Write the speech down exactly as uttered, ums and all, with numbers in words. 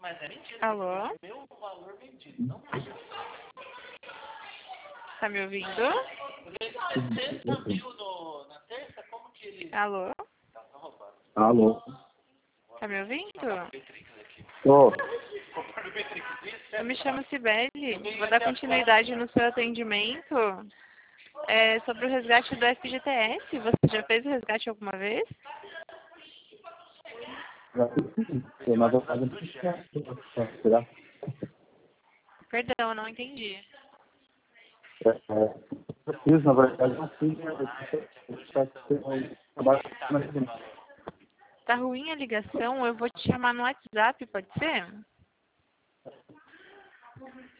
Alô? Tá me ouvindo? Alô? Alô? Tá me ouvindo? Tô. Eu me chamo Cibele. Vou dar continuidade no seu atendimento. É sobre o resgate do F G T S. Você já fez o resgate alguma vez? Já fiz sim. Eu, na verdade, não tinha tirar. Perdão, eu não entendi. É, é, eu fiz, na verdade, não fiz. Eu trabalho na residência. Tá ruim a ligação? Eu vou te chamar no WhatsApp, pode ser?